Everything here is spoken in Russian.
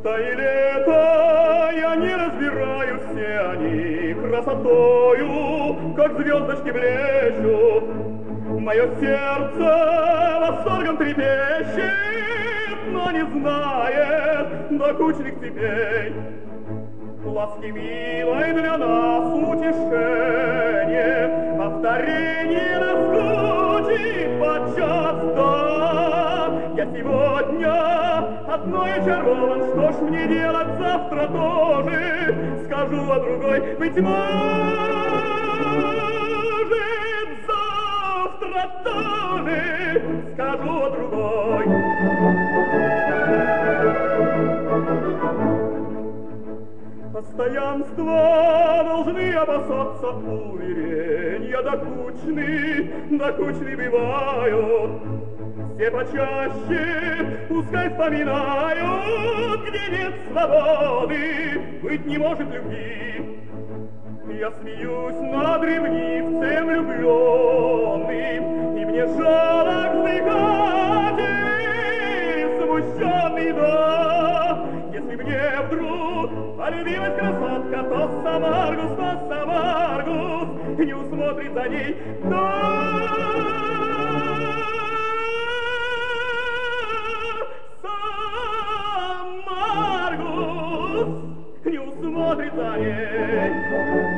Лето и лето, я не разбираю, все они красотою, как звездочки блещут. Мое сердце восторгом трепещет, но не знает докучных цепей. Ласки милой для нас утешение, повторение наскучит подчас, да. Я сегодня одной очарован, что ж мне делать завтра тоже, скажу о другой, быть может, завтра тоже скажу о другой. Постоянства должны опасаться уверенья, докучны бывают. Все почаще пускай вспоминают, где нет свободы, быть не может любви. Я смеюсь над ревнивцем влюбленным, и мне жалок вздыхать смущенный, да. Если мне вдруг полюбилась красотка, то Самаргус не усмотрит за ней, Самаргус не усмотрит за ней.